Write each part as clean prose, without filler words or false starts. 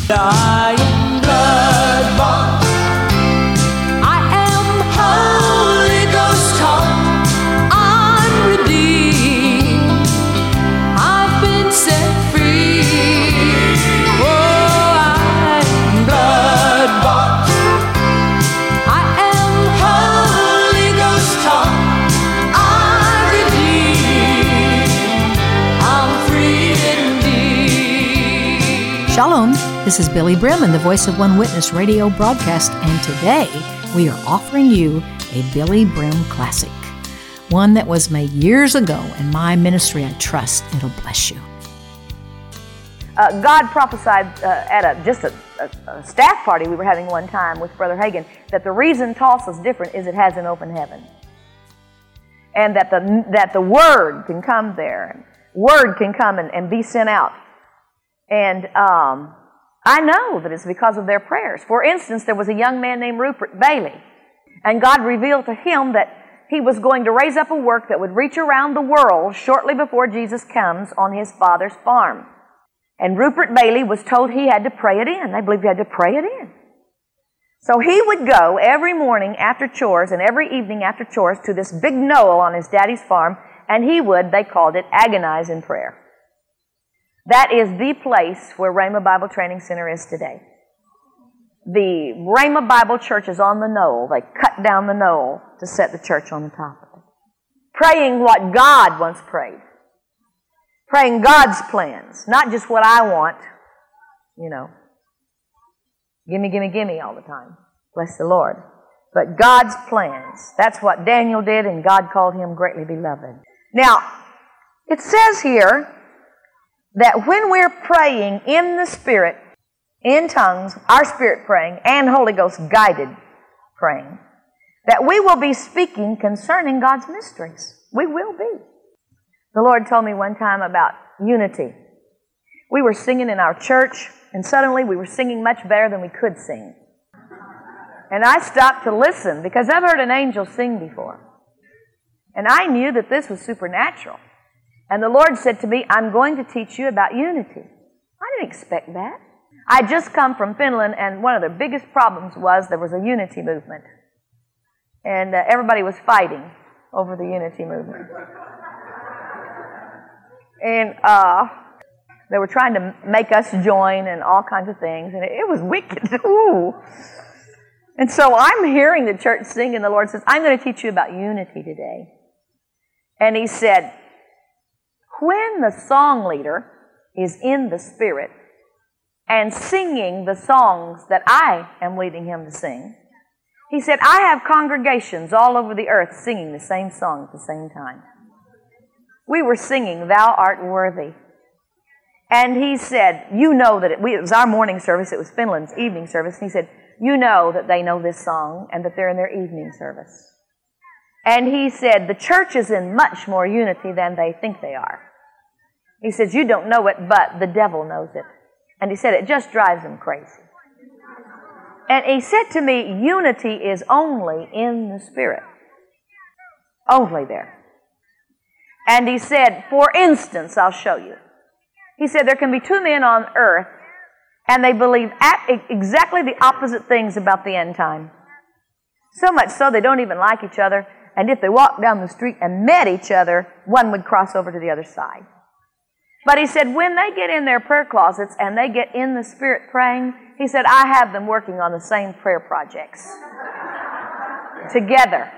I am blood-bought. I am Holy Ghost taught. I'm redeemed. I've been set free. Oh, I am blood-bought. I am Holy Ghost taught. I'm redeemed. I'm free indeed. Shalom. This is Billy Brim and the Voice of One Witness radio broadcast, and today we are offering you a Billy Brim classic, one that was made years ago in my ministry. I trust it'll bless you. God prophesied at a staff party we were having one time with Brother Hagin that the reason Tulsa's different is it has an open heaven, and that the Word can come there, Word can come and be sent out, and I know that it's because of their prayers. For instance, there was a young man named Rupert Bailey, and God revealed to him that he was going to raise up a work that would reach around the world shortly before Jesus comes on his father's farm. And Rupert Bailey was told he had to pray it in. They believed he had to pray it in. So he would go every morning after chores and every evening after chores to this big knoll on his daddy's farm, and he would, they called it, agonize in prayer. That is the place where Rhema Bible Training Center is today. The Rhema Bible Church is on the knoll. They cut down the knoll to set the church on the top of it. Praying what God once prayed. Praying God's plans, not just what I want, Gimme, gimme, gimme all the time. Bless the Lord. But God's plans. That's what Daniel did, and God called him greatly beloved. Now, it says here that when we're praying in the Spirit, in tongues, our spirit praying, and Holy Ghost guided praying, that we will be speaking concerning God's mysteries. We will be. The Lord told me one time about unity. We were singing in our church, and suddenly we were singing much better than we could sing. And I stopped to listen, because I've heard an angel sing before. And I knew that this was supernatural. And the Lord said to me, I'm going to teach you about unity. I didn't expect that. I just come from Finland, and one of the biggest problems was there was a unity movement. And everybody was fighting over the unity movement. And they were trying to make us join and all kinds of things, and it was wicked. Ooh. And so I'm hearing the church sing, and the Lord says, I'm going to teach you about unity today. And He said, when the song leader is in the Spirit and singing the songs that I am leading him to sing, He said, I have congregations all over the earth singing the same song at the same time. We were singing, Thou Art Worthy. And He said, you know that it was our morning service, it was Finland's evening service. And He said, you know that they know this song and that they're in their evening service. And He said, the church is in much more unity than they think they are. He says, you don't know it, but the devil knows it. And He said, it just drives them crazy. And He said to me, unity is only in the Spirit. Only there. And He said, for instance, I'll show you. He said, there can be two men on earth, and they believe exactly the opposite things about the end time. So much so they don't even like each other. And if they walked down the street and met each other, one would cross over to the other side. But He said, when they get in their prayer closets and they get in the Spirit praying, He said, I have them working on the same prayer projects. Together.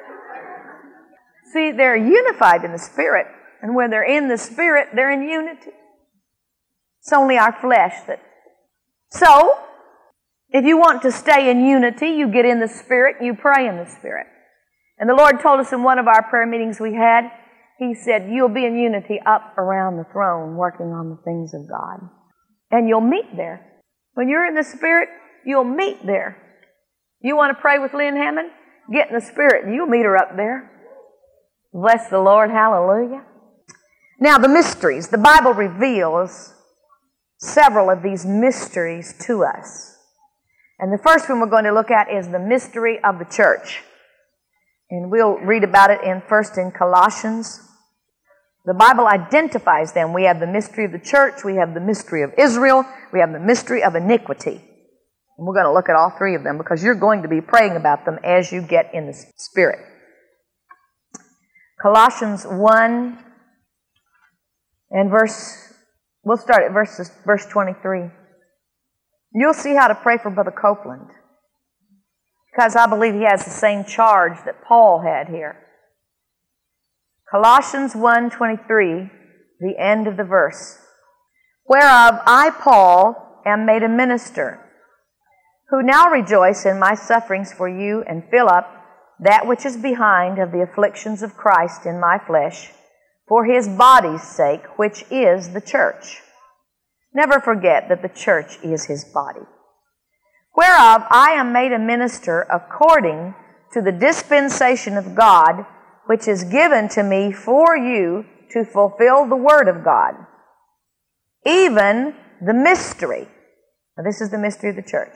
See, they're unified in the Spirit. And when they're in the Spirit, they're in unity. It's only our flesh that... So, if you want to stay in unity, you get in the Spirit, you pray in the Spirit. And the Lord told us in one of our prayer meetings we had, He said, you'll be in unity up around the throne working on the things of God. And you'll meet there. When you're in the Spirit, you'll meet there. You want to pray with Lynn Hammond? Get in the Spirit and you'll meet her up there. Bless the Lord. Hallelujah. Now the mysteries. The Bible reveals several of these mysteries to us. And the first one we're going to look at is the mystery of the church. And we'll read about it first in Colossians The Bible identifies them. We have the mystery of the church, we have the mystery of Israel, we have the mystery of iniquity. And we're going to look at all three of them because you're going to be praying about them as you get in the Spirit. Colossians 1 and we'll start at verse 23. You'll see how to pray for Brother Copeland, because I believe he has the same charge that Paul had here. Colossians 1:23, the end of the verse. Whereof I, Paul, am made a minister, who now rejoice in my sufferings for you, and fill up that which is behind of the afflictions of Christ in my flesh, for his body's sake, which is the church. Never forget that the church is his body. Whereof I am made a minister according to the dispensation of God, which is given to me for you to fulfill the word of God, even the mystery. Now this is the mystery of the church.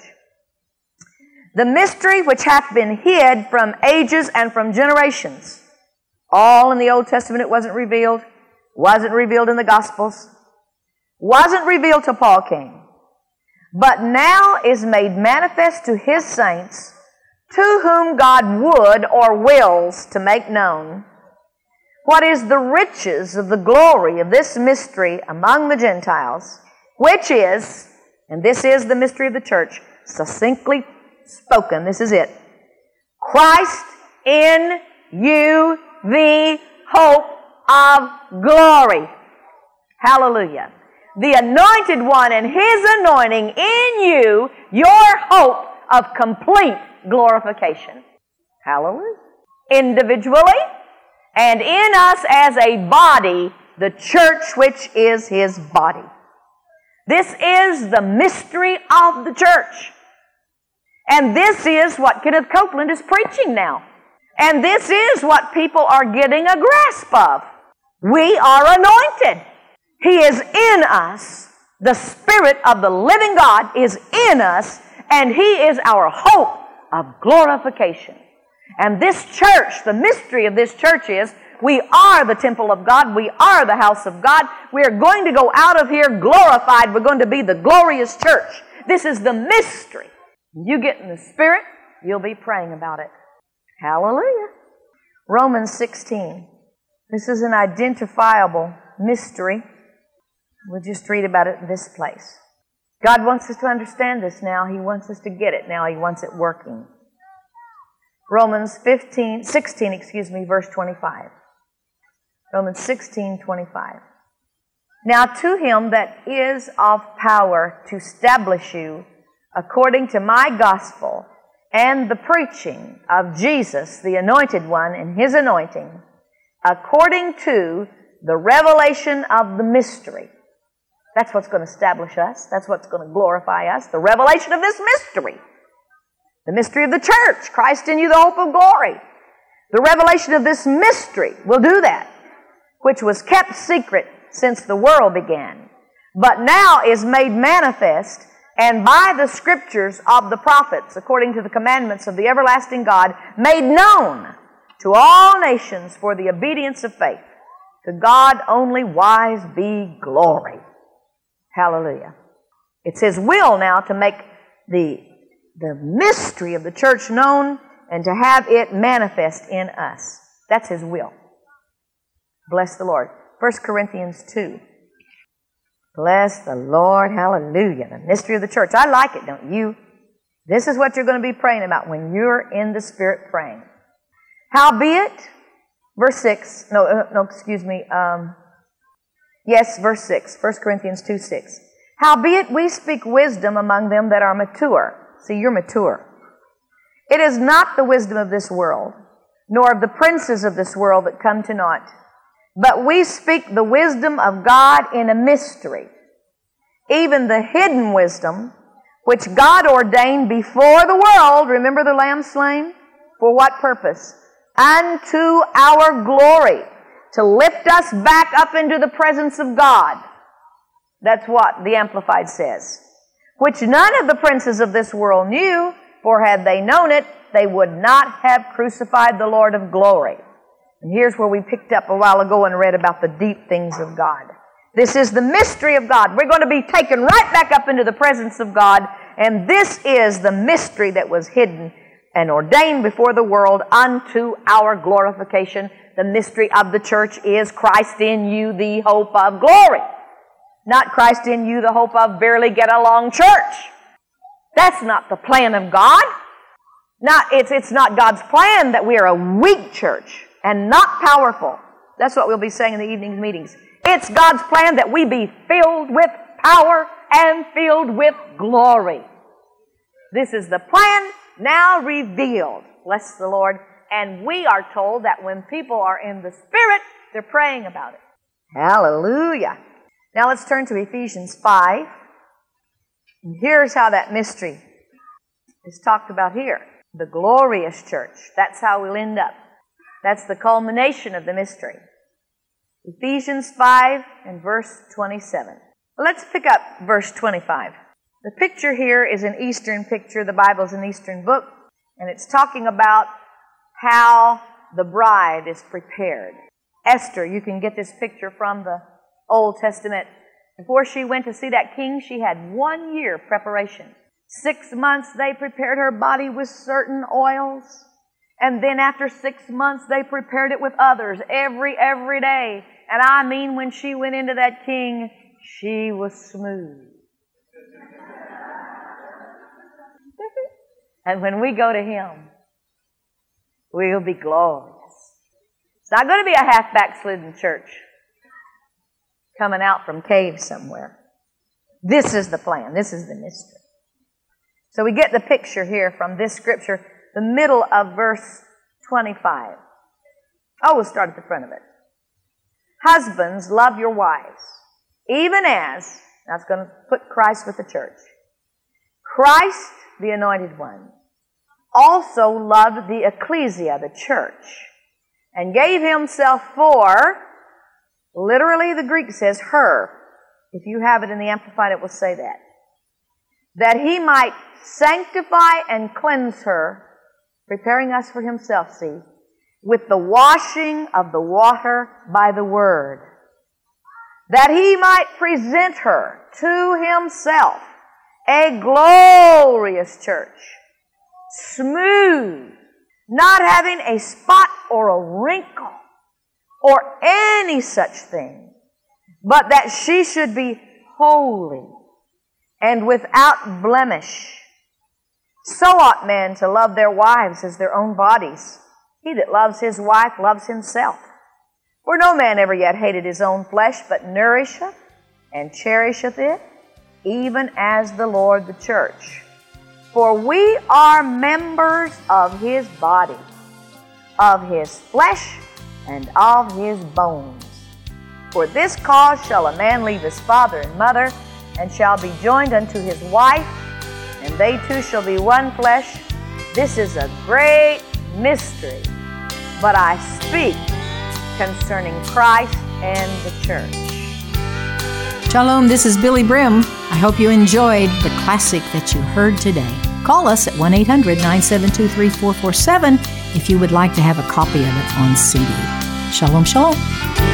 The mystery which hath been hid from ages and from generations. All in the Old Testament it wasn't revealed in the Gospels, wasn't revealed till Paul came, but now is made manifest to his saints, to whom God would or wills to make known what is the riches of the glory of this mystery among the Gentiles, which is, and this is the mystery of the church, succinctly spoken, this is it, Christ in you, the hope of glory. Hallelujah. The anointed one and his anointing in you, your hope of complete glorification. Hallelujah. Individually and in us as a body, the church which is his body. This is the mystery of the church. And this is what Kenneth Copeland is preaching now. And this is what people are getting a grasp of. We are anointed. He is in us. The Spirit of the living God is in us, and he is our hope of glorification. And this church, the mystery of this church is, we are the temple of God. We are the house of God. We are going to go out of here glorified. We're going to be the glorious church. This is the mystery. You get in the Spirit, you'll be praying about it. Hallelujah. Romans 16. This is an identifiable mystery. We'll just read about it in this place. God wants us to understand this now. He wants us to get it now. He wants it working. Romans 16, verse 25. Romans 16:25. Now to him that is of power to establish you according to my gospel and the preaching of Jesus, the anointed one, and his anointing, according to the revelation of the mystery. That's what's going to establish us. That's what's going to glorify us. The revelation of this mystery. The mystery of the church. Christ in you, the hope of glory. The revelation of this mystery will do that, which was kept secret since the world began, but now is made manifest, and by the scriptures of the prophets, according to the commandments of the everlasting God, made known to all nations for the obedience of faith. To God only wise be glory. Hallelujah. It's his will now to make the mystery of the church known and to have it manifest in us. That's his will. Bless the Lord. 1 Corinthians 2. Bless the Lord. Hallelujah. The mystery of the church. I like it, don't you? This is what you're going to be praying about when you're in the Spirit praying. Howbeit, verse 6. Verse 6. 1 Corinthians 2:6. Howbeit we speak wisdom among them that are mature. See, you're mature. It is not the wisdom of this world, nor of the princes of this world that come to naught. But we speak the wisdom of God in a mystery, even the hidden wisdom, which God ordained before the world. Remember the Lamb slain? For what purpose? Unto our glory, to lift us back up into the presence of God. That's what the Amplified says. Which none of the princes of this world knew, for had they known it, they would not have crucified the Lord of glory. And here's where we picked up a while ago and read about the deep things of God. This is the mystery of God. We're going to be taken right back up into the presence of God, and this is the mystery that was hidden and ordained before the world unto our glorification. The mystery of the church is Christ in you, the hope of glory. Not Christ in you, the hope of barely get along church. That's not the plan of God. It's not God's plan that we are a weak church and not powerful. That's what we'll be saying in the evening meetings. It's God's plan that we be filled with power and filled with glory. This is the plan now revealed. Bless the Lord. And we are told that when people are in the Spirit, they're praying about it. Hallelujah. Now let's turn to Ephesians 5. And here's how that mystery is talked about here. The glorious church. That's how we'll end up. That's the culmination of the mystery. Ephesians 5 and verse 27. Let's pick up verse 25. The picture here is an Eastern picture. The Bible's an Eastern book. And it's talking about how the bride is prepared. Esther, you can get this picture from the Old Testament. Before she went to see that king, she had 1 year preparation. 6 months they prepared her body with certain oils. And then after 6 months they prepared it with others every day. And I mean, when she went into that king, she was smooth. And when we go to him, we'll be glorious. It's not going to be a half backslidden church coming out from caves somewhere. This is the plan. This is the mystery. So we get the picture here from this scripture, the middle of verse 25. Oh, we'll start at the front of it. Husbands, love your wives, even as, that's going to put Christ with the church. Christ, the anointed one, also loved the ecclesia, the church, and gave himself for, literally the Greek says her. If you have it in the Amplified, it will say that he might sanctify and cleanse her, preparing us for himself, see, with the washing of the water by the word, that he might present her to himself a glorious church, smooth, not having a spot or a wrinkle or any such thing, but that she should be holy and without blemish. So ought men to love their wives as their own bodies. He that loves his wife loves himself. For no man ever yet hated his own flesh, but nourisheth and cherisheth it, even as the Lord the church. For we are members of his body, of his flesh, and of his bones. For this cause shall a man leave his father and mother, and shall be joined unto his wife, and they two shall be one flesh. This is a great mystery, but I speak concerning Christ and the church. Shalom, this is Billy Brim. I hope you enjoyed the classic that you heard today. Call us at 1-800-972-3447 if you would like to have a copy of it on CD. Shalom, shalom.